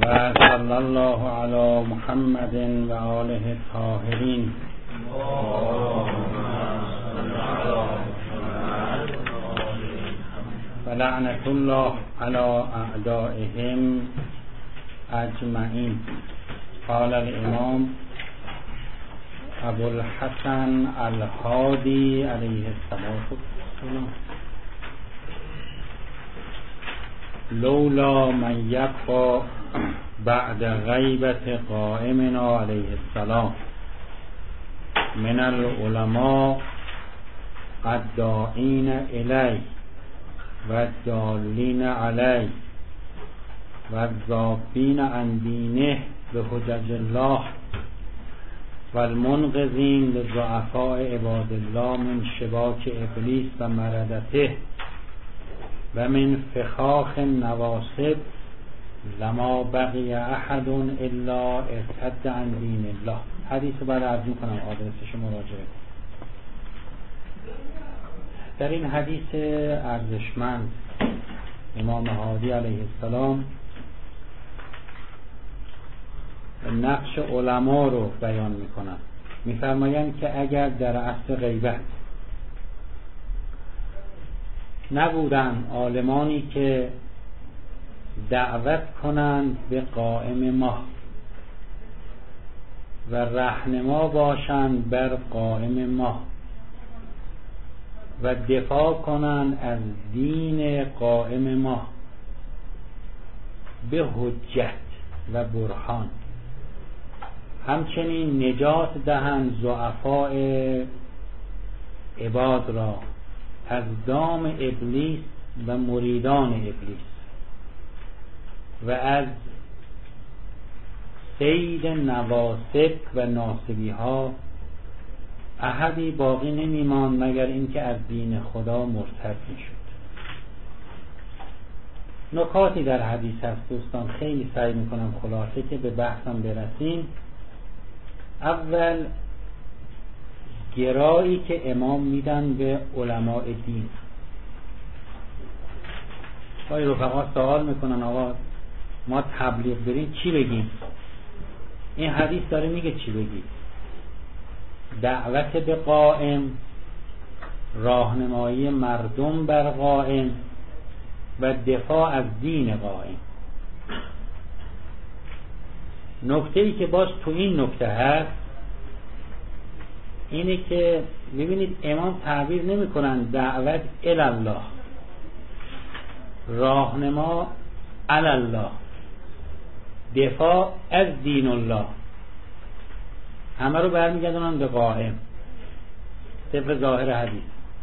صلی الله علی محمد و آله الطاهرین. و لعنت الله علی اعدائهم اجمعین. قال الامام ابو الحسن الهادی علیه السلام: لولا من یبقى بعد غیبت قائمنا علیه السلام من العلماء الداعین الی و الدالین علی و الذابین عن دینه بحجج الله و المنقذین لضعفاء عباد الله من شباک ابلیس و مردته و من فخاخ النواصب لما بقی احد الا ارتد عن دین الله. حدیث رو بعد عرض میکنم، آدرسش مراجعه. در این حدیث ارزشمند امام هادی علیه السلام نقش علما رو بیان میکنند. میفرمایند که اگر در عصر غیبت نبودن عالمانی که دعوت کنند به قائم ماه و رهنما باشند بر قائم ماه و دفاع کنند از دین قائم ماه به حجت و برهان، همچنین نجات دهند ضعفاء عباد را از دام ابلیس و مریدان ابلیس و از صید نواسب و ناصبی ها، احدی باقی نمیماند مگر اینکه از دین خدا مرتد میشد. نکاتی در حدیث هست دوستان، خیلی سعی میکنم خلاصه که به بحثم برسیم. اول گرایی که امام میدن به علماء دین. آقای رفقا سوال میکنن آقا ما تبلیغ بریم چی بگیم؟ این حدیث داره میگه چی بگیم؟ دعوت به قائم، راهنمایی مردم بر قائم و دفاع از دین قائم. نکته‌ای که باز تو این نکته هست اینه که ببینید امام تعبیر نمی کنن دعوت الله، راهنما الله، دفاع از دین الله، همه رو برمیگردونن به قائم طبق ظاهر حدیث.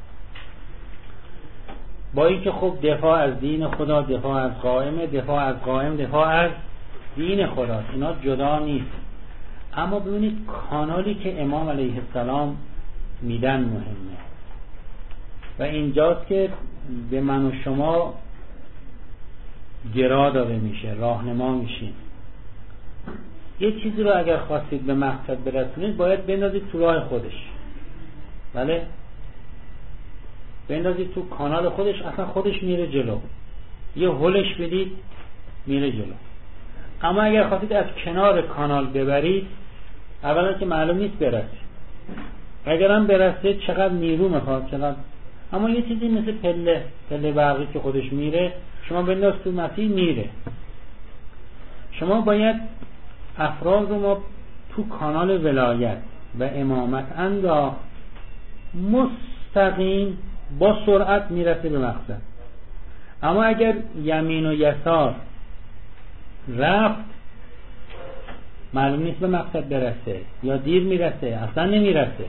با این که خب دفاع از دین خدا دفاع از قائم، دفاع از قائم دفاع از دین خدا، اینا جدا نیست. اما ببینید کانالی که امام علیه السلام میدن مهمه و اینجاست که به من و شما گرا داده میشه، راهنما میشین. یه چیزی رو اگر خواستید به مقصد برسونید باید بندازید تو راه خودش، بله، بندازید تو کانال خودش، اصلا خودش میره جلو، یه هلش بدید میره جلو. اما اگر خواستید از کنار کانال ببرید، اولا که معلوم نیست برسه، اگرم برسه چقدر نیرو میخواد، چقدر. اما یه چیزی مثل پله برقی که خودش میره، شما بنداز تو مسیر میره. شما باید افراد رو ما تو کانال ولایت و امامت انداخت، مستقیم با سرعت میرسه به مقصد. اما اگر یمین و یسار رفت، معلوم نیست به مقصد برسه، یا دیر میرسه، اصلا نمیرسه.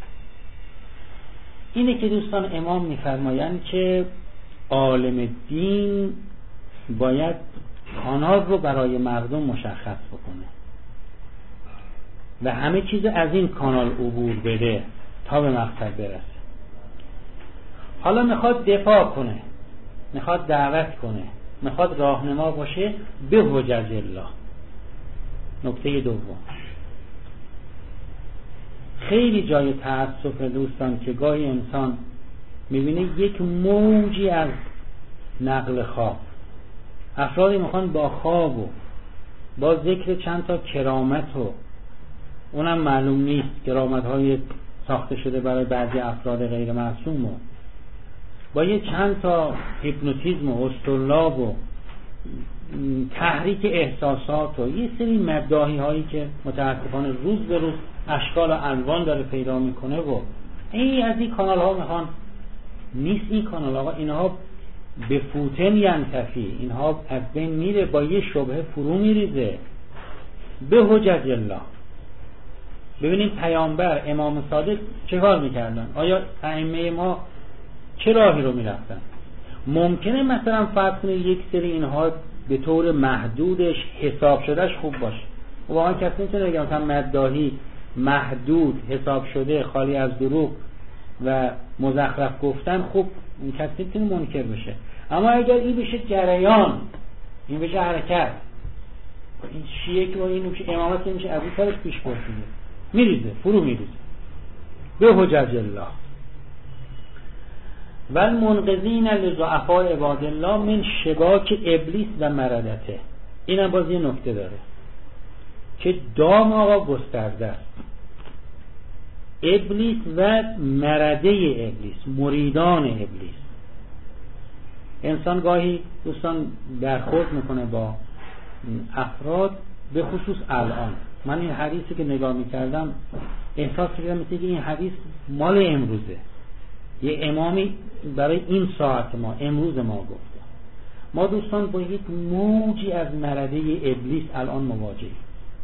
اینه که دوستان امام میفرمایند که عالم دین باید کانال رو برای مردم مشخص بکنه و همه چیز از این کانال عبور بده تا به مقصد برسه. حالا میخواد دفاع کنه، میخواد دعوت کنه، میخواد راهنما باشه به حجج الله. نکته دوم، خیلی جای تأسف دوستان که گاهی انسان میبینه یک موجی از نقل خواب، افرادی میخوان با خواب و با ذکر چند تا کرامت و اونم معلوم نیست، کرامت های ساخته شده برای بعضی افراد غیر معصوم، و با یه چند تا هیپنوتیزم و اصطلاح و تحریک احساسات و یه سری مداحی هایی که متاسفانه روز به روز اشکال و الوان داره پیدا میکنه، و این از این کانال ها میخوان نیست. این کانال ها اینها به فوتن ینتفی، اینها از بین میره، با یه شبهه فرو میریزه به حجج الله. ببینید پیامبر امام صادق چه کار میکردن؟ آیا ائمه ما چه راهی رو میرفتن؟ ممکنه مثلا فرض کنید یک سری اینها به طور محدودش حساب شدهش خوب باشه، واقعا کسی نمیتونه بگه مثلا مداحی محدود حساب شده خالی از دروغ و مزخرف گفتن خوب، کسی نمیتونه منکر بشه. اما اگر این بشه جریان، این بشه حرکت، این شیعه که با این میشه امامت میشه از این طرف پیش برده میریزه، فرو میریزه به حجج الله. والمنقذین لضعفاء عباد الله من شباک ابلیس و مردته. اینم باز یه نکته داره که دام آقا گسترده است. ابلیس و مرده ابلیس، مریدان ابلیس. انسان گاهی دوستان برخورد میکنه با افراد، به خصوص الان من این حدیثی که نگاه میکردم احساس کردم مثل که این حدیث مال امروزه، یه امامی برای این ساعت ما امروز ما گفته. ما دوستان با یک موجی از مرده ابلیس الان مواجهیم.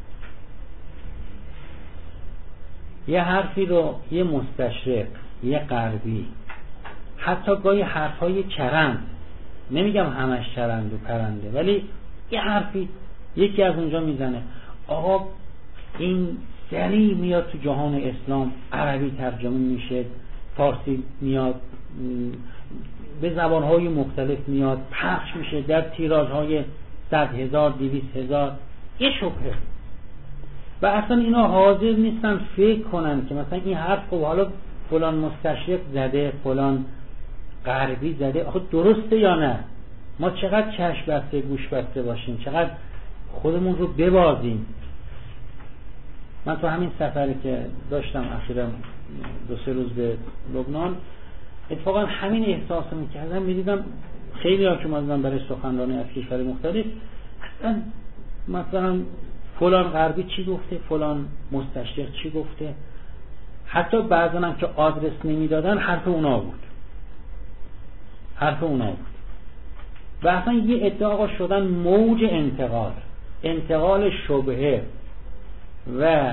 یه حرفی رو یه مستشرق، یه غربی، حتی گاهی حرفای چرند، نمیگم همش چرند و پرنده، ولی یه حرفی یکی از اونجا میزنه، آقا این سریع میاد تو جهان اسلام، عربی ترجمه میشه، فارسی میاد، به زبانهای مختلف میاد، پخش میشه در تیراژهای 100,000 200,000. یه شبهه و اصلا اینا حاضر نیستن فکر کنن که مثلا این حرف خب حالا فلان مستشرق زده، فلان غربی زده، خب درسته یا نه؟ ما چقدر چشم بسته گوش بسته باشیم، چقدر خودمون رو ببازیم. من تو همین سفری که داشتم اخیراً 2-3 روز به لبنان، اتفاقا همین احساس رو میکردم، میدیدم خیلی ها که اومدن برای سخنرانی از کشور مختلف، اصلا مثلا فلان غربی چی گفته، فلان مستشرق چی گفته، حتی بعضا هم که آدرس نمیدادن حرف اونا بود، حرف اونا بود. و اصلا یه ادعا شدن موج انتقال شبهه و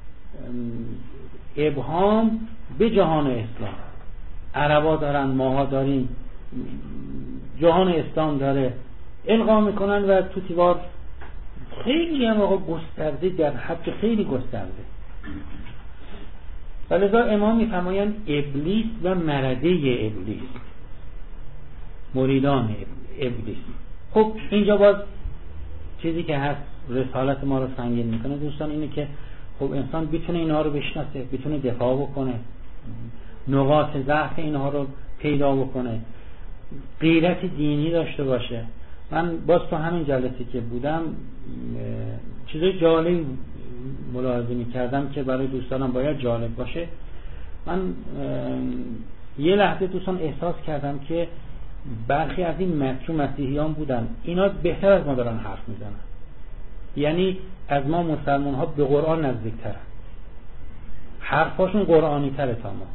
ابهام به جهان اسلام. عربا دارن، ماها داریم، جهان اسلام داره، القا میکنن و تو تیوار خیلی هم آقا گسترده، در حد خیلی گسترده. ولذا امام میفرمایند ابلیس و مرده ابلیس، مریدان ابلیس. خب اینجا باز چیزی که هست رسالت ما رو سنگین میکنه دوستان اینه که خب انسان بتونه اینها رو بشناسه، بتونه دفاع بکنه، نقاط ضعف اینها رو پیدا بکنه، غیرت دینی داشته باشه. من باز تو همین جلسه که بودم چیزای جالب ملاحظه میکردم که برای دوستانم باید جالب باشه. من یه لحظه دوستان احساس کردم که برخی از این مسیحیان بودن، اینا بهتر از ما دارن حرف میزنن، یعنی از ما مسلمان ها به قرآن نزدیک ترن، حرفاشون قرآنی تره تا ما.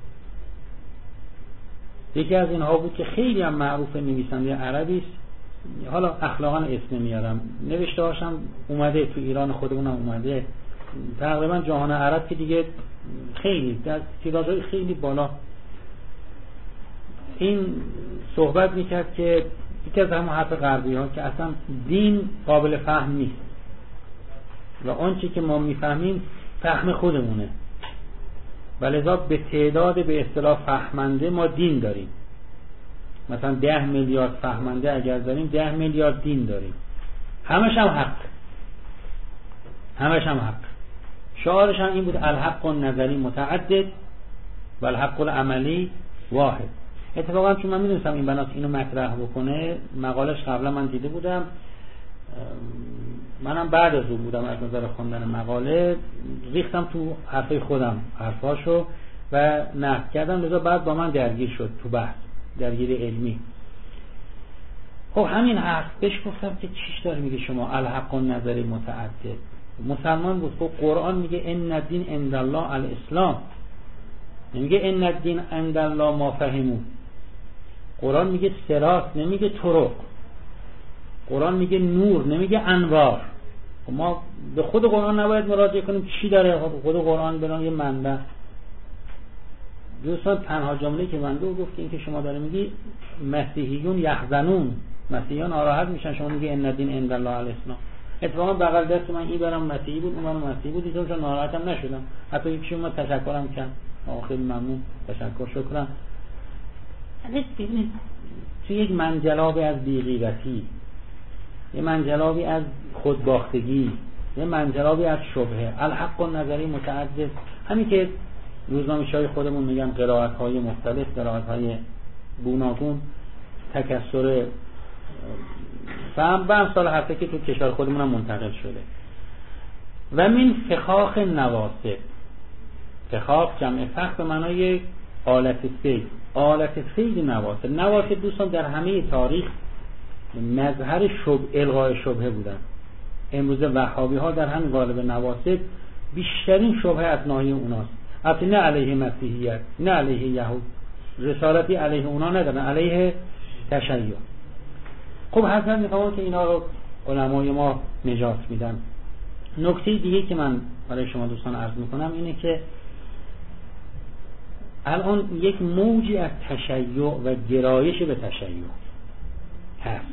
یکی از اینها بود که خیلی هم معروف، نویسنده عربی است، حالا اخلاقا اسم نمیارم، نوشته هاشم اومده تو ایران خودمون هم اومده، تقریبا جهان عرب که دیگه خیلی در تیراژهای خیلی بالا. این صحبت میکرد که یکی از همون حرف غربی ها که اصلا دین قابل فهم نیست و آنچه که ما میفهمیم فهم خودمونه، ولذا به تعداد به اصطلاح فهمنده ما دین داریم. مثلا 10 میلیارد فهمنده اگر داریم 10 میلیارد دین داریم، همش هم حق، همش هم حق. شعارش هم این بود الحق النظری متعدد و الحق العملی واحد. اتفاقا چون من میدونستم این بناس اینو مطرح بکنه، مقالش قبلا من دیده بودم، منم بعد از اون بودم از نظر خوندن مقاله، ریختم تو حرفای خودم حرفاشو و نقد کردم، لذا بعد با من درگیر شد تو بحث، درگیر علمی. خب همین حرف بهش گفتم که چیش داره میگه شما الحق النظری متعدد؟ مسلمان بود. خب قرآن میگه ان الدین عند الله الاسلام، نمیگه ان الدین عند الله ما فهمو. قرآن میگه صراط، نمیگه طرق. قرآن میگه نور، نمیگه انوار. ما به خود قرآن نباید مراجعه کنیم چی داره. خود قرآن برای یه منبع. دوستان تنها جمله که من گفت این که شما داره میگی مسیحیون یحزنون، مسیحیان ناراحت میشن، شما میگه ان الدین عند الله الاسلام. اتفاقا بغل دست من این برام مسیحی بود، اون برام مسیحی بود، دیدم چون ناراحتم نشدم. حتی یکی من تشکرم کرد، خیلی ممنون، تشکر، شکرم. ببینید توی یک منجلابی از بی‌غیرتی، یه منجلابی از خودباختگی، یه منجلابی از شبهه، الحق النظری متعدد، همین که روزنامه‌های خودمون میگن قرائت‌های مختلف، قرائت‌های گوناگون، تکثر فهم به امثال حرفی که تو کشور خودمون هم منتقل شده. و من فخاخ نواسب، فخاخ جمع فخ به معنای آلت صید، آلت صید نواسب. نواسب دوستان در همه تاریخ مظهر الغای شبهه بودن. امروز وهابی ها در همین قالب نواسب بیشترین شبهه از ناحیه اوناست. البته نه علیه مسیحیت، نه علیه یهود، رسالتی علیه اونا ندارن، علیه تشیع. خب حضرت میخوام که اینا رو علمای ما نجات میدن. نکته دیگه که من برای شما دوستان عرض میکنم اینه که الان یک موجی از تشیع و گرایش به تشیع هست،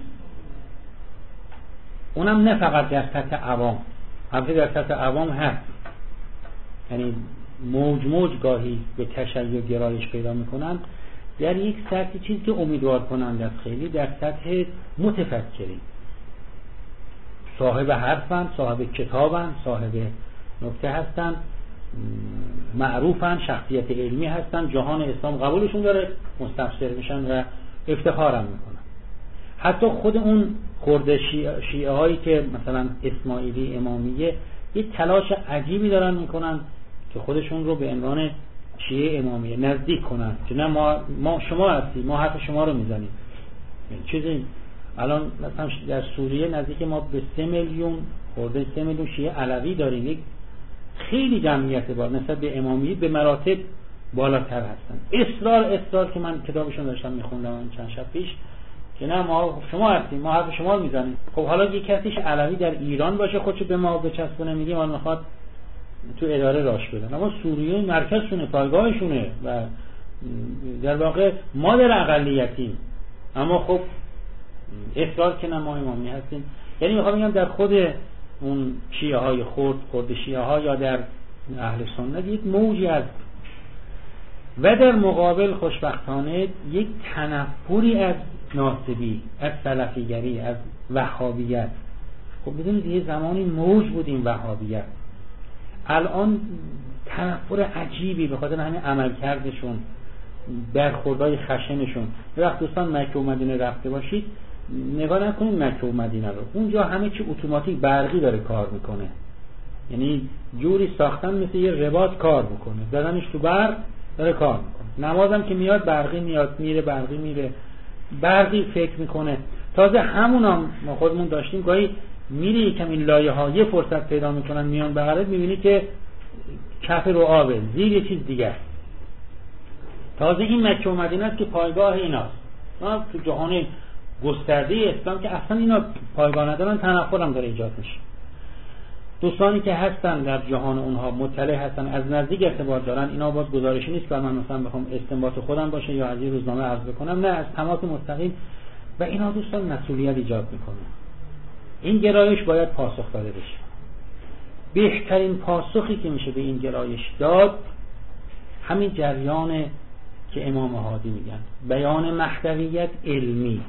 اونم نه فقط در سطح عوام، البته در سطح عوام هست، یعنی موج گاهی به تشیع گرایش پیدا میکنن در یک سطح چیزی که امیدوار کننده است، خیلی در سطح متفکرین، صاحب حرفن، صاحب کتابن، صاحب نکته هستن، معروفن، شخصیت علمی هستن، جهان اسلام قبولشون داره، مستبصر میشن و افتخارم میکنن. حتی خود اون خورده شیعه هایی که مثلا اسماعیلی، امامیه، یه تلاش عجیبی دارن میکنن که خودشون رو به عنوان شیعه امامیه نزدیک کنن، که نه ما شما هستیم، ما حرف شما رو میزنیم. چیزی الان مثلا در سوریه نزدیک ما به 3 میلیون خورده 3 میلیون شیعه علوی داریم، یک خیلی جمعیت بار نسبت به امامیه به مراتب بالاتر هستن. اصرار که من کتابشون داشتم میخوندم چند شب پیش که نه ما شما هستیم، ما حرف شما رو میزنیم. خب حالا یک کسیش علوی در ایران باشه خودشو به ما بچسبونه، میگه ما میخواد تو اداره راش بدن، اما سوریه مرکزشونه، پایگاهشونه و در واقع ما در اقلیتیم، اما خب اصرار که نه ما امامی هستیم. یعنی میخوام بگم در خود اون شیعه های خرد شیعه ها یا در اهل سنت یک موجی هست و در مقابل خوشبختانه یک تنفری از ناصبی، از سلفیگری، از وهابیت. خب بدونید یه زمانی موج بود این وهابیت، الان تنفر عجیبی به خاطر همین عملکردشون، برخوردهای خشنشون. وقتی دوستان مکه و مدینه رفته باشید نگاه نکنید مکه و مدینه رو، اونجا همه چی اتوماتیک برقی داره کار میکنه، یعنی جوری ساختن مثل یه رباط کار میکنه، زدنش تو برق داره کار میکنه. نمازم که میاد برقی میاد، میره برقی میره، برقی فکر میکنه. تازه همونام ما خودمون داشتیم، گاهی میری یکم این لایه ها یه فرصت پیدا میکنن میان بغلت، میبینی که کف رو آبه، زیر یه چیز دیگه. تازه این مکه و مدینه است که پایگاه ایناست. ما تو جهان گسترده اسلام که اصلا اینا پایگاه ندارن، تنفر هم داره ایجاد میشه. دوستانی که هستن در جهان اونها مطلع هستن، از نزدیک ارتباط دارن، اینا باز گزارشی نیست که من مثلا بخوام استنباط خودم باشه یا از این روزنامه عرض بکنم، نه، از تماس مستقیم. و اینا دوستان مسئولیت ایجاد میکنه. این گرایش باید پاسخ داده بشه. بهترین پاسخی که میشه به این گرایش داد همین جریان که امام هادی میگن، بیان مهدویت علمی،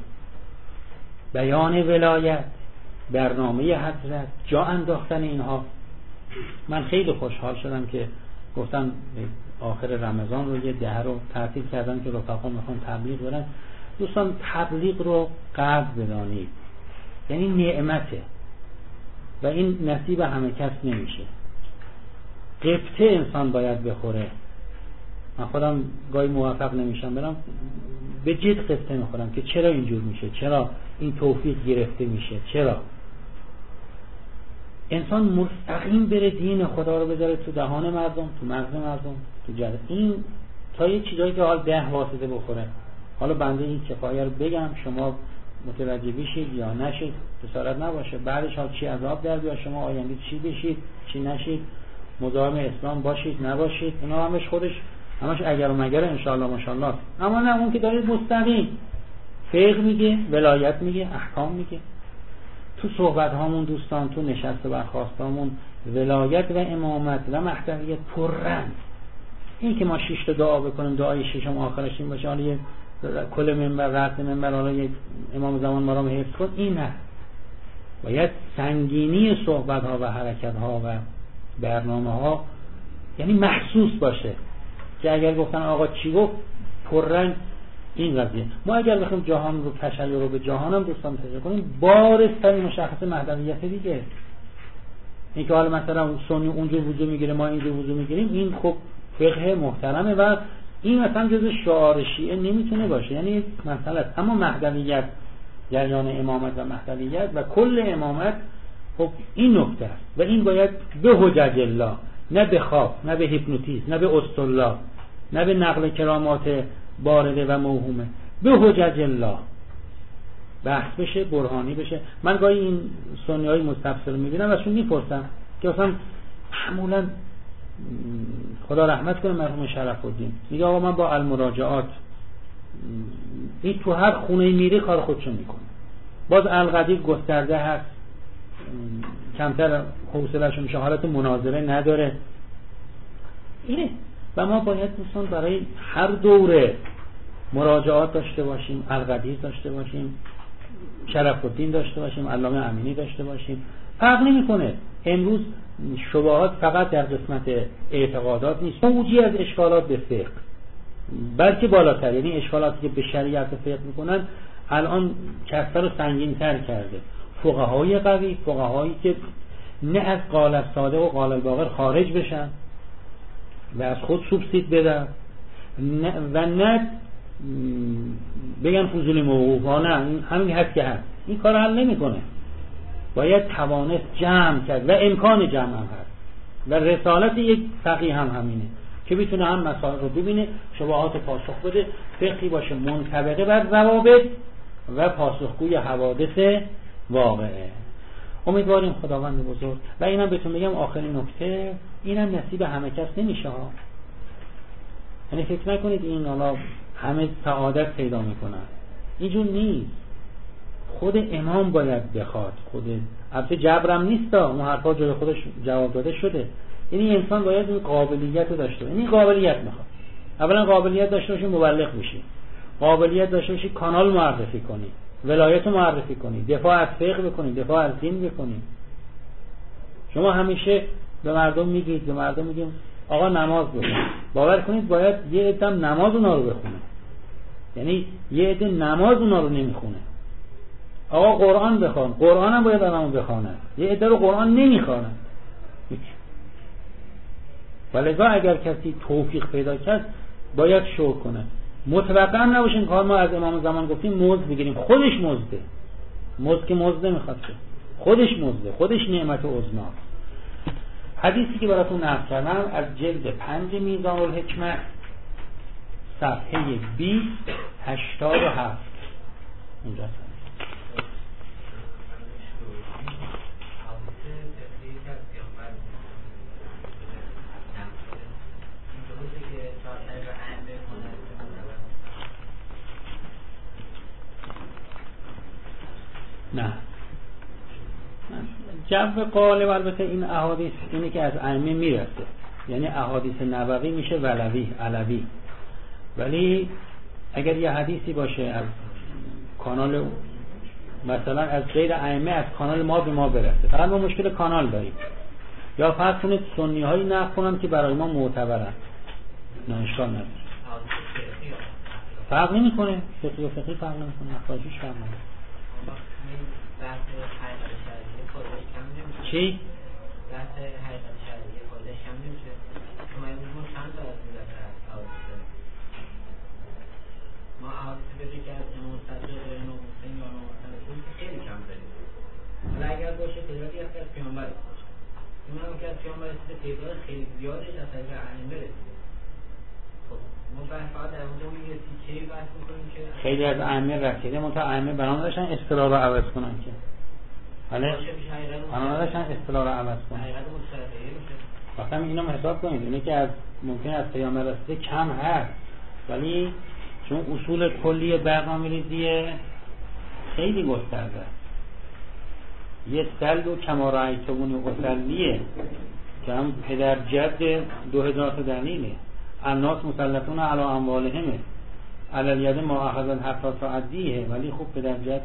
بیان ولایت، برنامه حضرت، جا انداختن اینها. من خیلی خوشحال شدم که گفتم آخر رمضان رو یه ده رو تعطیل کردن که رفقا میخوان تبلیغ برن. دوستان تبلیغ رو قدر بدانید، یعنی نعمته. و این نصیب همه کس نمیشه. قبطه انسان باید بخوره. من خودم گاهی موفق نمیشم برم به جد قبطه میخورم که چرا اینجور میشه، چرا این توفیق گرفته میشه، چرا انسان مستقیم بره دین خدا رو بذاره تو دهان مردم، تو مغز مردم، تو جد. این تا یه چیزایی که حال 10 واسطه بخوره. حالا بنده این کفایه رو بگم، شما متوجه بشید یا نشید بسارت نباشه. بعدش حال چی عذاب در بیاد، شما آینده چی بشید چی نشید، مزاحم اسلام باشید نباشید، اینا همش خودش همش اگر و مگر انشاءالله ماشاءالله. اما نه، اون که داره مستقیم فقه میگه، ولایت میگه، احکام میگه. تو صحبت هامون دوستان، تو نشست و برخاستامون ولایت و امامت و مهدویت پررنگ. این که ما 6 تا دعا بکنیم، دعای ششم آخرش این باشه حالا یه کل منبر رأس منبر حالا یک امام زمان ما رو حفظ کن، این نه. باید سنگینی صحبت ها و حرکت ها و برنامه ها یعنی محسوس باشه که اگر گفتن آقا چی گفت پررنگ این قضیه. ما اگر بخوایم جهان رو تشیع رو به جهان هم دوستان تشیع کنیم، بارسترین مشخص مهدویت دیگه. این که حالا مثلا سنی اونجور وضو میگیره ما اینجور وضو میگیریم، این خب فقه محترمه و این مثلا جزء شعار شیعه نمیتونه باشه، یعنی مثلا. اما مهدویت، جریان امامت و مهدویت و کل امامت، خب این نکته است و این باید به حجج الله، نه به خواب، نه به هیپنوتیزم، نه به اسطلا، نه به نقل کرامات بارده و موهومه، به حجج الله بحث بشه، برهانی بشه. من گاهی این سنی های مستفسر رو میبینم ازشون میپرسم که اصلا معمولا خدا رحمت کنه مرحوم شرف الدین میگه آقا من با المراجعات، این تو هر خونه میره کار خودشو میکنه. باز القدیر گسترده هست، کمتر حوصله‌شو میشه، حالت مناظره نداره. اینه و ما باید دوستان برای هر دوره مراجعات داشته باشیم، القدیر داشته باشیم، شرف الدین داشته باشیم، علامه امینی داشته باشیم. فرق نمیکنه. امروز شبهات فقط در قسمت اعتقادات نیست، موجی از اشکالات به فقه، بلکه بالاتر، یعنی اشکالاتی که به شریعت فقه میکنن الان کسر رو سنگین تر کرده. فقهای قوی، فقهایی که نه از قال الصادق و قال الباقر خارج بشن و از خود سوبسید بدن و نه بگن فضولی موقوف ها، نه این همین هست که هست. این کار حل نمیکنه. باید توانست جمع کرد و امکان جمع هم هست و رسالت یک فقیه هم همینه که بتونه هم مسائل رو ببینه، شبهات پاسخ بده، فقهی باشه منطبقه بر روابط و پاسخگوی حوادث واقعه. امیدواریم خداوند بزرگ. و اینم بهتون بگم آخرین نکته، اینم نصیب همه کس نمیشه ها. یعنی فکر نکنید این حالا همه سعادت پیدا میکنن، اینجور نیست. خود امام باید بخواد، خود البته جبرم نیست، اون حرفا جلوی خودش جواب داده شده. یعنی انسان باید این قابلیت رو داشته باشه. این قابلیت میخواد. اولا قابلیت داشته باشی مبلغ بشی، قابلیت داشته باشی کانال معرفی کنی، ولایت رو معرفی کنی، دفاع از فقه بکنی، دفاع از دین بکنی. شما همیشه به مردم میگید، به مردم میگیم آقا نماز بخون. باور کنید باید یه عده نماز اونا رو بخونه. یعنی یه عده نماز اونا رو نمیخونه. آقا قرآن بخوان، قرآن هم باید آدمو بخونه. یه عده رو قرآن نمیخونه. ولذا اگر کسی توفیق پیدا کرد باید شکر کنه. متوقع نباشین که ما از امام زمان گفتیم مزد بگیریم. خودش مزده. مزد که مزد نمیخواد که. خودش مزده، خودش نعمت عظما. حدیثی که براتون نقل کردم از جلد 5 میزان الحکمه صفحه 2087 اونجا هست. نه جو قالب البته این احادیث اینه که از ائمه میرسه، یعنی احادیث نبوی میشه ولوی علوی. ولی اگر یه حدیثی باشه از کانال مثلا از غیر ائمه از کانال ما به ما برسه، فقط ما مشکل کانال داریم. یا فرض کنید سنی هایی نقل کنن که برای ما معتبرن، نه اشکال نداره، فرق نمیکنه. فقهی و فقهی فرق نمیکنه، اخراجیش فرق نمیکنه. چی؟ بحث حقیقت شرعیه خودش کم نمیشه. شما ما چند تا از این دفعه حوادث ما حوادث بدید که از امام صدر و امام حسین و امام حسن که خیلی کم داریم. حالا اگر باشه تعدادی هست که از پیامبر باشه، این هم که از پیامبر رسیده تعداد خیلی زیادش از طریق ائمه رسیده. خب ما فقط در مورد اون یه تیکه‌ای بحث می‌کنیم که خیلی از ائمه رسیده، منتها ائمه بنا نداشتن اصطلاح رو عوض کنن که بله بنا نداشتن اصطلاح رو عوض کنن. حقیقت مستقیمی میشه. وقتی اینو حساب کنید، اینه که از ممکن از پیامبر رسیده کم هست، ولی چون اصول کلی برنامه‌ریزی خیلی گسترده است. یه سلب و کمارایتون اصلیه که هم پدر جد 2000 تا دلیله. الناس مسلطون علی اموالهم علی الید ما اخذ حتی تعدیه، ولی خب پدر جد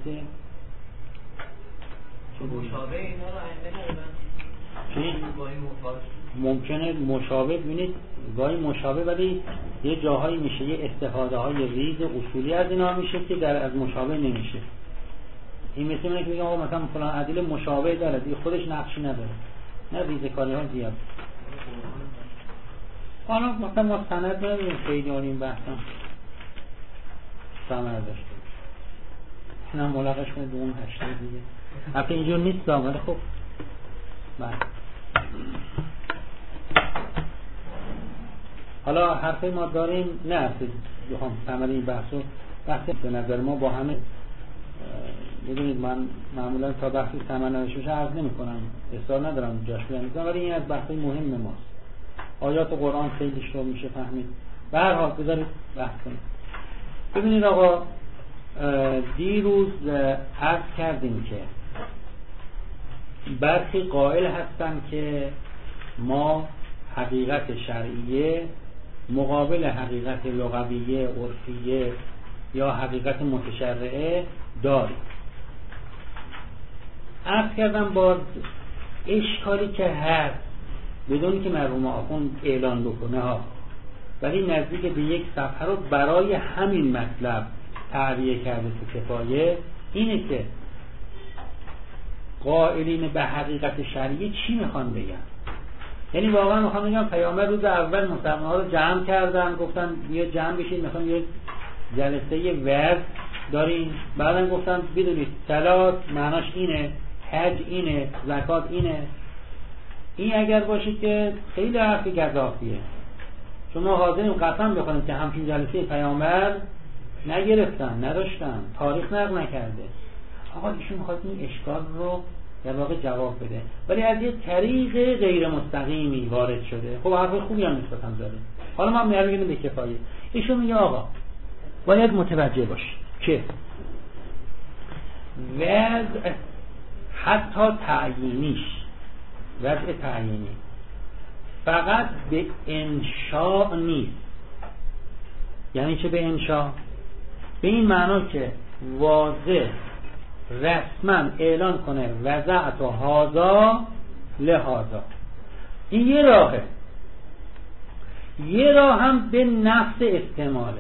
مشابه اینا رو ائمه ندادن. چی؟ ممکنه مشابه، ببینید گاهی مشابه ولی یه جاهایی میشه یه استفاده های ریز اصولی از اینا میشه که در از مشابه نمیشه. این مثل اینه که بگم آقا مثلا فلان عدل مشابه داره دیگه خودش نقشی نداره، نه ریزکاری ها زیاد. حالا مثلا ما سند نداریم خیلی این بحثا ثمر داشته اینم ملاقش کنه دوم هشته دیگه حتی اینجور نیست ولی خب بله. حالا حرفی ما داریم نه اصلا بخوام ثمر این بحثو بحث به نظر ما با همه بدونید من معمولا تا بحثی ثمر نداشته عرض نمی کنم، اصرار ندارم جاش بیان میکنم، ولی این از بحثی مهم ماست. آیات قرآن خیلی شروع میشه فهمید. به هر حال بذارید بحث کنیم. ببینید آقا دیروز عرض کردیم که برخی قائل هستن که ما حقیقت شرعیه مقابل حقیقت لغویه عرفیه یا حقیقت متشرعه داریم. عرض کردم باز اشکالی که هست بدون که مرحوم آخوند اعلان بکنه ها، ولی نزدیک به یک صفحه رو برای همین مطلب تعبیه کرده تو کفایه، اینه که قائلین به حقیقت شرعی چی میخوان بگن. یعنی واقعا میخوان بگن پیامبر روز اول مسلمان‌ها رو جمع کردن گفتن بیا جمع بشید مثلا یه جلسه ورد داریم، بعدن گفتن بدونید صلات معناش اینه، حج اینه، زکات اینه. این اگر باشه که خیلی حرف گزافیه، چون ما حاضریم قسم بخوریم که همچین جلسه پیامبر نگرفتن، نداشتن، تاریخ نقل نکرده. آقا ایشون میخواد این اشکال رو در واقع جواب بده، ولی از یه طریق غیر مستقیمی وارد شده. خب حرف خوبی هم نسبتاً داره. حالا ما میاریم به کفایه. ایشون میگه آقا باید متوجه باشید که وضع حتی تعیینیش، وضع تعیینی فقط به انشاء نیست. یعنی چه به انشاء؟ به این معنا که واضح رسما اعلان کنه وضعت و هذا لهذا. این یه راهه. یه راه هم به نفس استعماله.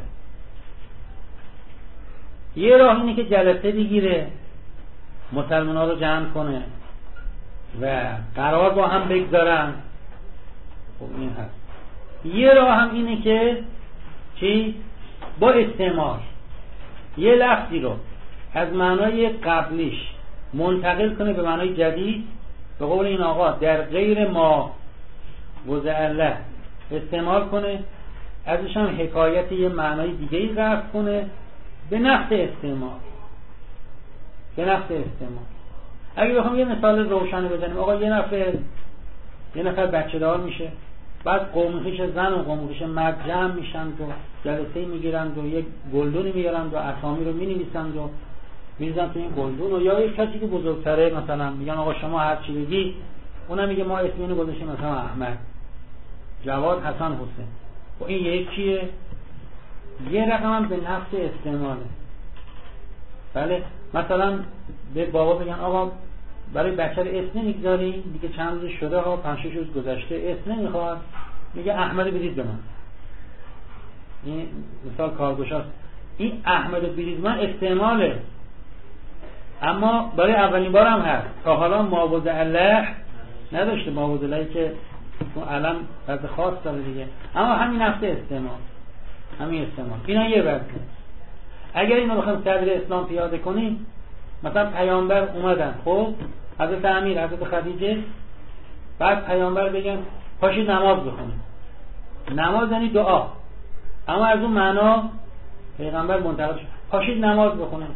یه راه اینه که جلسه بگیره، مسلمان ها رو جمع کنه و قرار با هم بگذارن. خب این هست. یه راه هم اینه که چی؟ با استعمال یه لفظی رو از معنای قبلیش منتقل کنه به معنای جدید، به قول این آقا در غیر ما وضع له استعمال کنه، ازش هم حکایت یه معنای دیگه‌ای رفع کنه به نفس استعمال. به نفس استعمال. اگه بخوام یه مثال روشن بزنیم، آقا یه نفر بچه دار میشه، بعد قوم خویش زن و قوم خویش مرد جمع میشن و جلسه میگیرند و یک گلدونی میگیرند و اسامی رو مینویسند و میریزن تو این گلدون، و یا یک کسی که بزرگتره مثلا میگن آقا شما هر چی بگی، اونم میگه ما اسم اینو گذاشتیم مثلا احمد، جواد، حسن، حسین. و این یکیه، یه رقم هم به نفس استعماله. بله مثلا به بابا بگن آقا برای بچه رو اسم نمیگذاریم دیگه، چند روز شده ها، 5-6 روز گذشته، اسم نمیخواد، میگه احمد بدید به من. این مثال کارگوشاست. این احمد بدید من استعماله، اما برای اولین بار هم هست. تا حالا ما وضع الله نداشته ماوزلایی که اون علم وضع خاص داره دیگه، اما همین نفس استعمال، همین استعمال اینا یه وضعه. اگر اینو بخوایم تعبیر اسلام پیاده کنیم، مثلا پیامبر اومدن، خب حضرت امیر، حضرت خدیجه، بعد پیامبر بگن پاشید نماز بخونید. نماز یعنی دعا، اما از اون معنا پیغمبر منتقل شد پاشید نماز بخونید.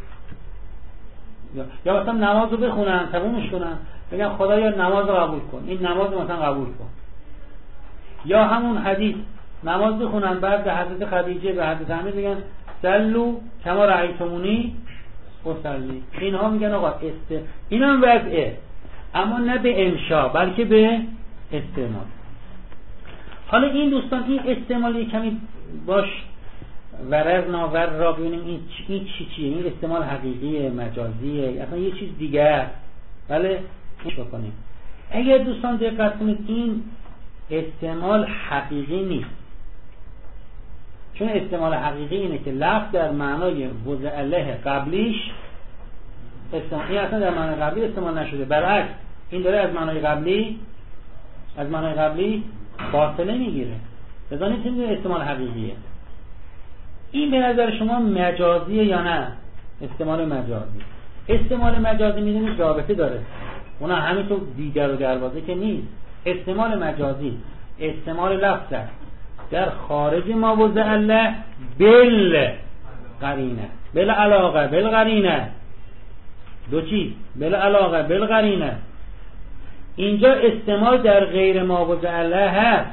یا مثلا نماز رو بخونن تمومش کنن، بگن خدایا نماز رو قبول کن، این نماز رو مثلا قبول کن. یا همون حدیث نماز بخونن، بعد به حضرت خدیجه به حضرت امیر بگن صلوا کما رأیتمونی اصلی. اینها میگن آقا اینا هم وضعه، اما نه به انشا بلکه به استعمال. حالا این دوستان این استعمال کمی باش وررنا ور را ببینیم این چیه، این استعمال حقیقیه مجازیه اصلا یه چیز دیگه است. بله خوش بکنیم. اگر دوستان دقت کنید این استعمال حقیقی نیست، چون استعمال حقیقی اینه که لفظ در معنای وضع الله قبلیش استعمال، این اصلا در معنای قبلی استعمال نشده، برعکس این داره از معنای قبلی فاصله میگیره. لذا نمیتونید استعمال حقیقیه. این به نظر شما مجازیه یا نه؟ استعمال مجازی میدونید رابطه داره، اونا همینطور دیگر و دروازه که نیست. استعمال مجازی استعمال لفظ در خارج ما وضع الله بل قرینه، بل علاقه بل قرینه، دو چیز، بل علاقه بل قرینه. اینجا استعمال در غیر ما وضع الله هست،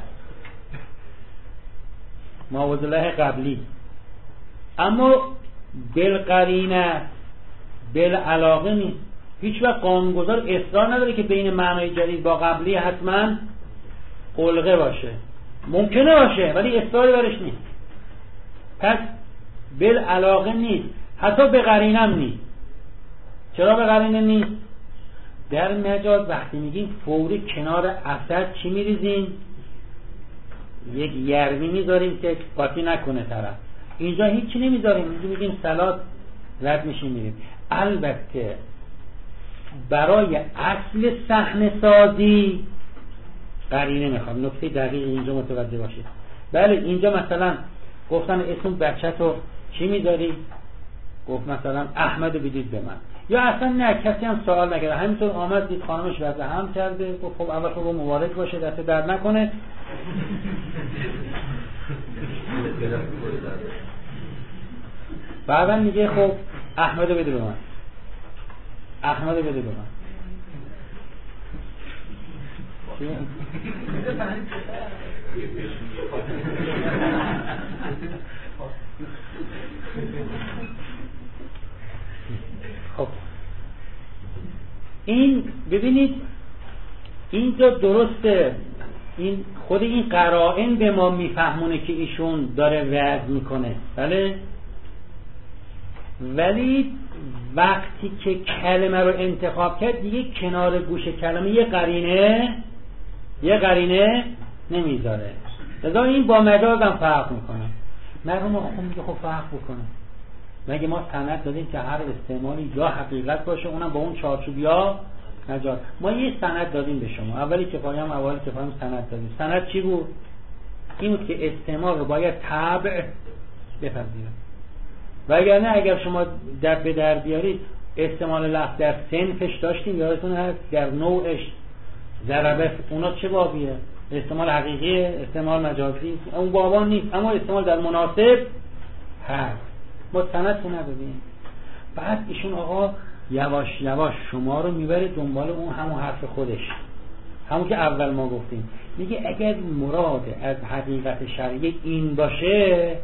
ما وضع الله قبلی، اما بل قرینه بل علاقه نیست. هیچ وقت قانونگذار اصرار نداره که بین معنای جدید با قبلی حتما علقه باشه، ممکنه باشه ولی اصراری برش نیست. پس بل علاقه نیست، حتی به قرینم نیست. چرا به قرینه نیست؟ در مجاز وقتی میگیم فوری کنار اسد چی میریزیم؟ یک یرمی میذاریم که قاطی نکنه طرف. اینجا هیچی نمیذاریم، میگیم سلات رد میشیم میریم. البته برای اصل صحنه سازی قرینه میخوام، نکته دقیق اینجا متوجه باشید. بله اینجا مثلا گفتن اسم بچه‌تو چی میذاری؟ گفت مثلا احمدو بدید به من. یا اصلا نه، کسی هم سوال نکرده، همینطور آمد دید خانمش وضع هم کرده، گفت خب اول خب مبارک باشه، دست درد نکنه. بعدا میگه خب احمدو بده به من، احمدو بده به من. خب این ببینید اینجا درسته، این خود این قرائن به ما میفهمونه که ایشون داره وعظ میکنه، بله، ولی وقتی که کلمه رو انتخاب کرد دیگه کنار گوش کلمه یه قرینه نمیذاره. لذا این با مجاز هم فرق میکنه. مرحوم آخوند میگه خب فرق بکنه، مگه ما سند دادیم که هر استعمالی یا حقیقت باشه اونم با اون چارچوب یا مجاز. ما یه سند دادیم به شما، اولی کفایه هم سند دادیم. سند چی بود؟ این بود که استعمال رو باید تبع بپذیره، و اگر نه، اگر شما به در بیارید استعمال لفظ در صنفش داشتیم، یادتون هست در نوعش ضربه، اونا چه بابیه؟ استعمال حقیقی، استعمال مجازی، اون بابا نیست، اما استعمال در مناسب هست. ما سند که ندادیم. بعد ایشون آقا یواش یواش شما رو میبره دنبال اون همون حرف خودش، همون که اول ما گفتیم. میگه اگر مراد از حقیقت شرعی این باشه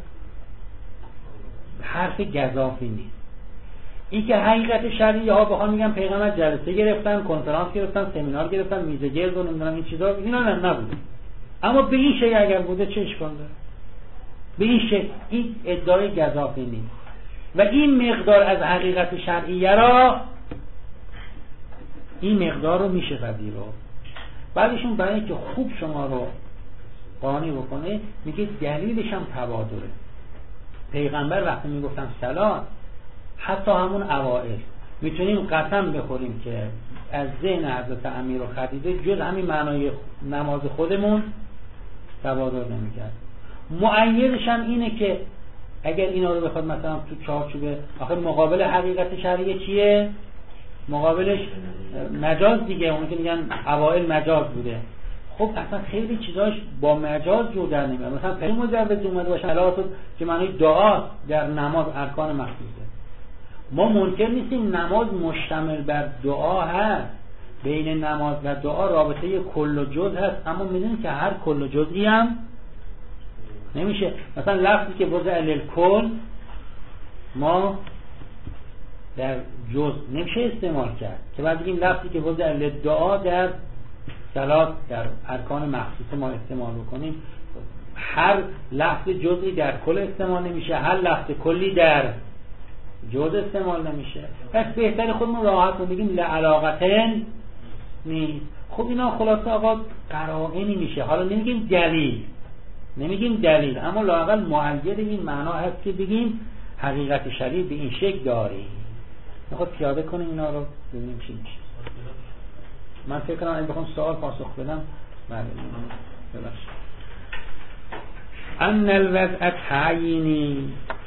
حرف گزافی نیست. این که حقیقت شرعی ها بخوام میگم پیغمبر جلسه گرفتن، کنفرانس گرفتن، سمینار گرفتن، میزه گرد و نمیدونم این چیزا، اینا نبوده. اما به این شکل اگر بوده چه اشکال داره؟ به این شکل این ادعای گزافی نیست و این مقدار از حقیقت شرعیه را، این مقدار رو میشه پذیرفت. بعدشون برای اینکه خوب شما رو قانع بکنه میگه دلیلش هم تبادله. پیغمبر وقتی میگفتن صلات، حتی همون اوائل میتونیم قسم بخوریم که از ذهن حضرت امیر و خدیجه جز همین معنای نماز خودمون تبادر نمی‌کرد. مؤیدش هم اینه که اگر اینا رو بخواد مثلا تو چارچوب آخر مقابل حقیقت شرعی چیه؟ مقابلش مجاز دیگه، اون که میگن اوائل مجاز بوده. خب اصلا خیلی چیزاش با مجاز جور در نمیاد. مثلا فعل مجوز اومده باشه صلات که معنی دعا در نماز ارکان مخصوصه. ما منکر نیستیم نماز مشتمل بر دعا هست، بین نماز و دعا رابطه کل و جز هست، اما میدونیم که هر کل و جزئی هم نمیشه. مثلا لفظی که وضع للکل ما در جز نمیشه استعمال کرد که بعد بگیم لفظی که وضع للدعا در صلات در ارکان مخصوص ما استعمال بکنیم. هر لفظ جزئی در کل استعمال نمیشه، هر لفظ کلی در جز استعمال نمیشه. پس بهتر خودمون راحت رو بگیم لعلاقتن نیست. خب اینا خلاصه آقا قرائنی میشه. حالا نمیگیم دلیل اما لااقل مؤید این معنا هست که بگیم حقیقت شرعی به این شکل داریم. میخواد پیاده کنیم اینا رو ببینیم چی میشه. من فکر کنم اگه بخوام سوال پاسخ بدم ببخشید. ان الوضع تعیینی،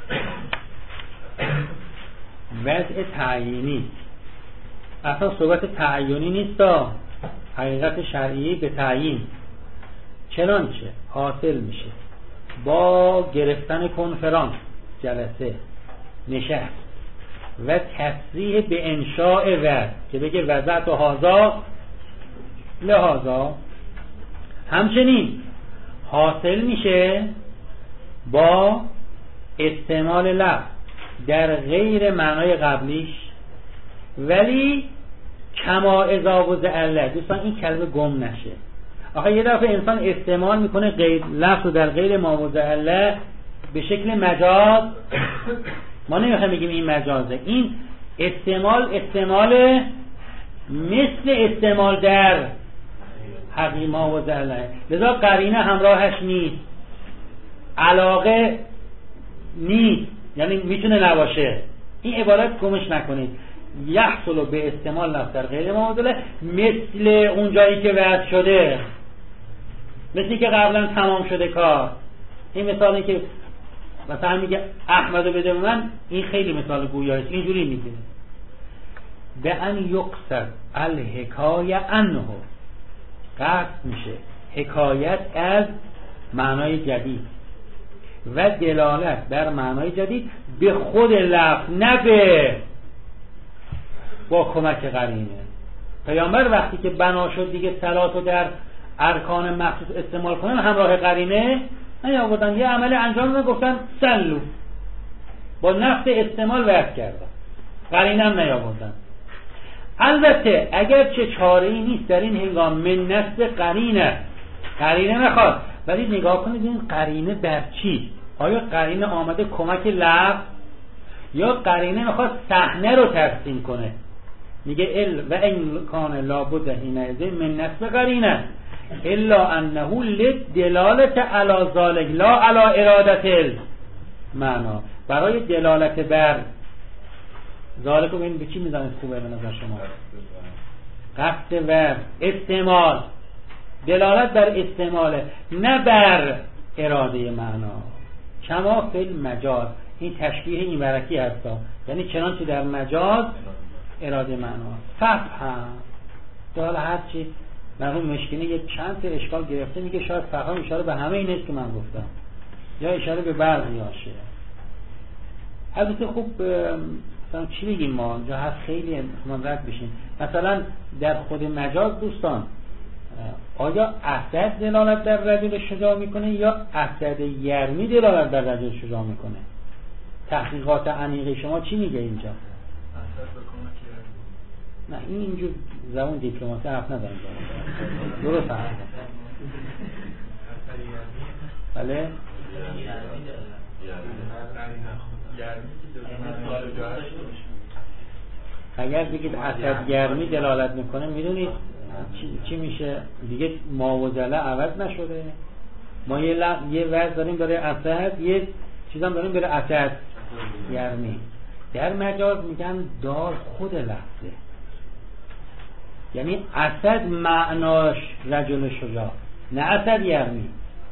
وضع تعیینی اصلا صحبت تعیینی نیست، حقیقت شرعی به تعیین چنانچه حاصل میشه با گرفتن کنفرانس، جلسه، نشست و تصریح به انشاء وضع که بگه وضعت و هذا لهذا، همچنین حاصل میشه با استعمال لفظ در غیر معنای قبلیش، ولی کما اذا وضع الله. دوستان این کلمه گم نشه. آخه یه دفعه انسان استعمال میکنه غیر لفظ در غیر ما وضع الله به شکل مجاز. ما نمیخوایم بگیم این مجازه، این استعمال مثل استعمال در حقیقی ما وضع الله، لذا قرینه همراهش نیست، علاقه نیست، یعنی میتونه نباشه. این عبارت گمش نکنید. یحصل به استعمال لفظ در غیر ما وضع الله مثل اون جایی که وضع شده، مثلی که قبلا تمام شده کار. این مثالی که مثلا میگه احمدو بده به من، این خیلی مثال گویاست. اینجوری میگه به ان یقصد الحکایه عنه، قصد میشه حکایت از معنای جدید و دلالت بر معنای جدید به خود لفظ، نه به با کمک قرینه. پیامبر وقتی که بنا شد دیگه صلاتو در ارکان مخصوص استعمال کنن، همراه قرینه نیاوردن. یه عمل انجام گفتن سلو، با نفس استعمال وضع کردن، قرینه هم نیاوردن. البته اگر چه چاره ای نیست در این هنگام من نفس قرینه نخواد، ولی نگاه کنید این قرینه بر چی؟ آیا قرینه آمده کمک لفظ یا قرینه میخواد صحنه رو ترسیم کنه؟ میگه و این کان لابد حینئذ من نفس قرینه الا انه لدلالت علی ذلک لا علی ارادت المعنا. برای دلالت بر ذالک رو ببین به چی میزنید خوبه به نظر شما؟ قصد و استعمال، دلالت بر استعماله نه بر اراده معنا. کما فی المجاز، این تشبیه این ورکی هستا، یعنی چنانچه در مجاز اراده معنا. فهم حالا هر چی مرحوم مشکینی یک چند تا اشکال گرفته، میگه شاید فهم اشاره به همه این است که من گفتم یا اشاره به بعضی هاشه. البته خوب مثلا چی بگیم ما جا هست خیلی من رد بشیم. مثلا در خود مجاز دوستان آیا اسد دلالت در رجل شجاع میکنه یا اسد یرمی دلالت در رجل شجاع میکنه؟ تحقیقات عمیق شما چی میگه اینجا؟ اسد به کمک نه این اینجور زبان دیپلماسی حرف ندارم. درست حرف بله؟ اگر بگید اسد گرمی دلالت میکنه میدونید چی میشه دیگه؟ ما و زله عوض نشده. ما یه وضع داریم برای اسد، یه چیزام داریم برای اسد گرمی. در مجاز میگن دار خود لفظه، یعنی اسد معناش رجل شجاع، نه اسد یرمی.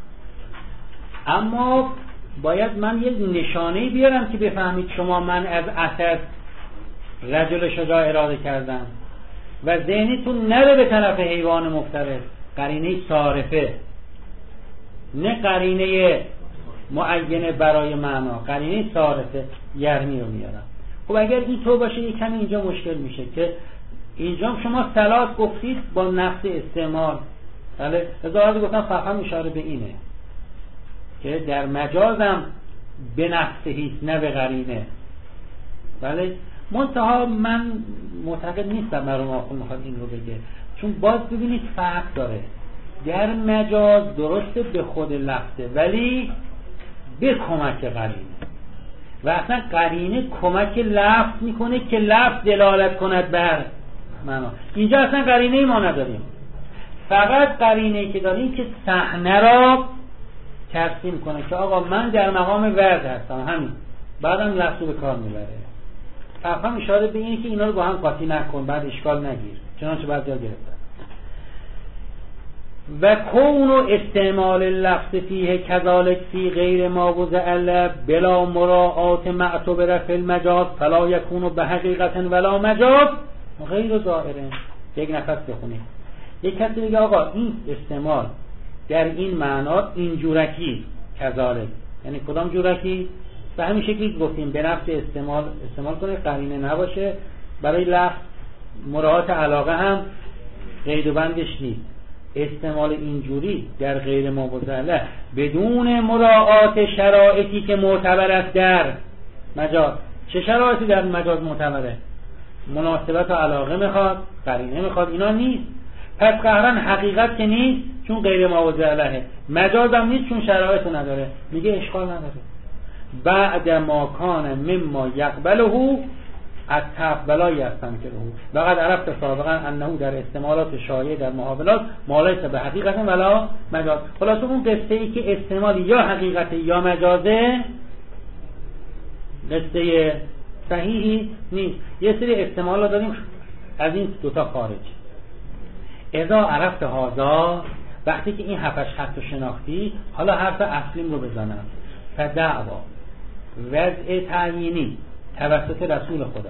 اما باید من یه نشانه‌ای بیارم که بفهمید شما من از اسد رجل شجاع اراده کردم و ذهنیتون نره به طرف حیوان مفترس. قرینه صارفه، نه قرینه معینه برای معنا، قرینه صارفه یرمی رو میارم. خب اگر این تو باشه یک کمی اینجا مشکل میشه که اینجا شما صلات گفتید با نفس استعمال، بله ازاده گفتم فقط اشاره به اینه که در مجازم به نفسه نه به قرینه. بله منتها من معتقد نیستم مرحوم آخوند میخواد این رو بگه، چون باز ببینید فرق داره. در مجاز درسته به خود لفظه ولی به کمک قرینه، و اصلا قرینه کمک لفظ میکنه که لفظ دلالت کند بر معنا. اینجا اصلا قرینه ای ما نداریم، فقط قرینه ای که داریم که صحنه را ترسیم کنه که آقا من در مقام ورد هستم، همین بعدم لفظ رو به کار میبره. فقط اشاره به اینه که اینا رو با هم قاطی نکن، بعد اشکال نگیر، چنانچه بعد جا گرفتن. و کون و استعمال لفظ فیه کذالک فی غیر ما وضع بلا مراعات معتبر فی المجاز فلا یکون به حقیقت ولا مجاز غیر ظاهره. یک نفس بخونیم. یک کسی میگه آقا این استعمال در این معنا این جورکی کذالک، یعنی کدام جورکی؟ به همین شکلی گفتیم به نفس استعمال کنه، قرینه نباشه، برای لفظ مراعات علاقه هم قید و بندش نیست. استعمال اینجوری در غیر موضع بدون مراعات شرایطی که معتبر است در مجاز. چه شرایطی در مجاز معتبره؟ مناسبت و علاقه میخواد، قرینه میخواد، اینا نیست. پس قهرن حقیقت که نیست چون غیر موضع لهه، مجاز هم نیست چون شرایط نداره. میگه اشکال نداره. بعد ما کان مما یقبله التقبلا یستنکره وقد عرفت سابقا انه در استعمالات شایع در محاولات ما لیس به حقیقت ولا مجاز. خلاصه اون قصه ای که استعمال یا حقیقت یا مجازه قصه صحیحی نیست. یه سری استعمالا داریم از این دوتا خارج. اذا عرفت هذا، وقتی که این هفتش خط رو شناختی، حالا حرف اصلیم رو بزنم. فدعوا وضع تعیینی توسط رسول خدا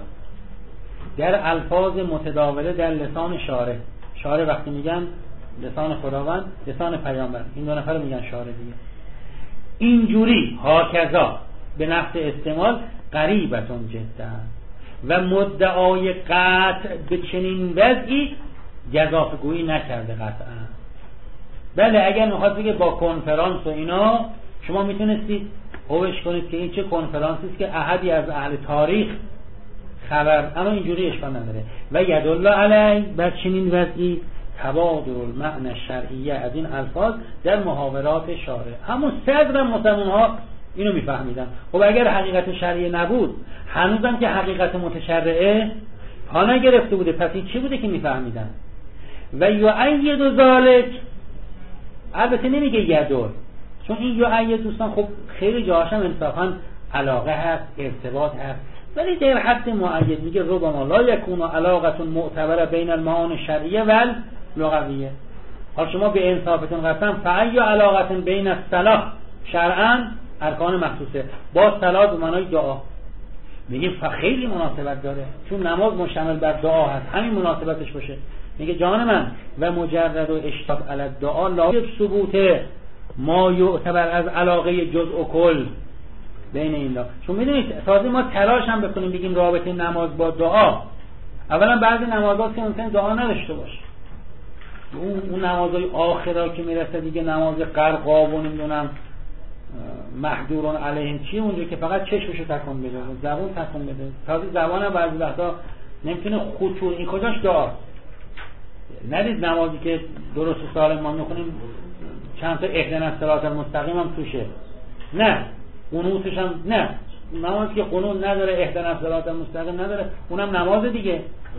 در الفاظ متداوله در لسان شارع وقتی میگن لسان خداوند، لسان پیامبر، این دو نفر میگن شارع دیگه. اینجوری هاکذا به نفس استعمال قریبتون جدا و مدعای قطع به چنین وضعی گزافه‌گویی نکرده قطعا. بله اگر میخواد بگه با کنفرانس و اینا شما میتونستید هوش کنید که این چه کنفرانسی است که احدی از اهل تاریخ خبر، اما اینجوری اشکال نداره. و یدل علی بر چنین وضعی تبادر المعنی شرعیه از این الفاظ در محاورات شارع. همون صدر مسلمان ها اینو میفهمیدن. خب اگر حقیقت شرعیه نبود، هنوزم که حقیقت متشرعه پا نگرفته بوده، پس این چی بوده که میفهمیدن؟ و یؤید ذلک، البته نمیگه یدل، چون این یؤید دوستان خب خیلی جاهاش هم انصافا علاقه هست، ارتباط هست، ولی در حد معید میگه ربما لا یکون علاقه معتبره بین المعانی شرعیه و لغویه. حالا شما به انصافتون قسم فأی علاقه بین الصلاة شرعا ارکان مخصوصه با صلاة به معنای دعا، میگیم خیلی مناسبت داره چون نماز مشتمل بر دعا هست، همین مناسبتش باشه. میگه جان من و مجرد و اشتاق علی الدعا لا ثبوت ما یعتبر از علاقه جزء و کل بین این دو. چون میدونید تازه ما تلاش هم بکنیم بگیم رابطه نماز با دعا، اولا بعضی نمازات که ممکنه دعا نداشته باشه، اون نمازهای آخرا که میرسه دیگه نماز قرقا و نمیدونم محضورون علیهم چی اونجا که فقط چشمشو تکون بده، زبان تکون بده، تازه زبان هم بعضی وقتا نمیتونه خشوع، این کجاش دعاست؟ ندید نمازی که درست و سالم ما میخونیم چند تا اهدنا الصراط المستقیم هم توشه، نه قنوتش هم نه، نمازی که قنوت نداره اهدنا الصراط المستقیم نداره اونم نماز دیگه.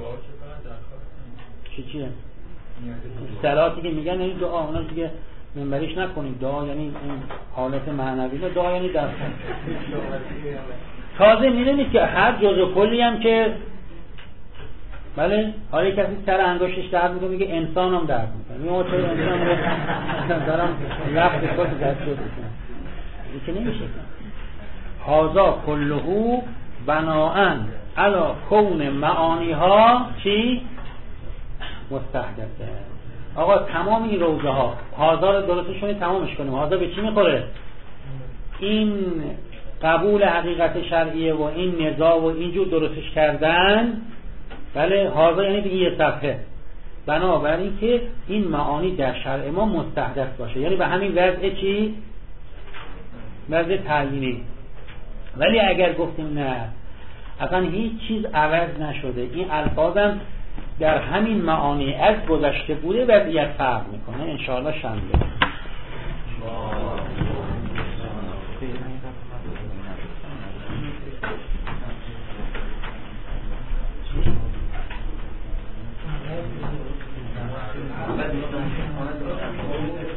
چیه؟ صلاتی که میگن یعنی دعا، اونا دیگه منبریش نکنید، دعا یعنی این حالت معنوی، دعا یعنی در تازه میدونید که هر جزء کلی هم که بله، حالا کسی سر انگشتش درد میکنه میگه انسان هم درد میکنه، میگه چرا انسان رو دارم لفظ خود دست شد این که نمیشه. هذا کلهو بناءً علی کون معانی ها چی؟ مستحدثه. آقا تمام این روزه ها هذا رو درستشون تمامش کنیم. هذا به چی میخوره؟ این قبول حقیقت شرعیه و این نزاع و اینجور درستش کردن. بله، هذا یعنی به یه صفحه، بنابراین که این معانی در شرع ما مستحدث باشه، یعنی به همین وضع چی؟ وضع تعیینی. ولی اگر گفتیم نه اصلا هیچ چیز عوض نشده، این الفاظم در همین معانی از گذشته بوده، وضعیت فرق میکنه. انشاءالله شنبه Ahmet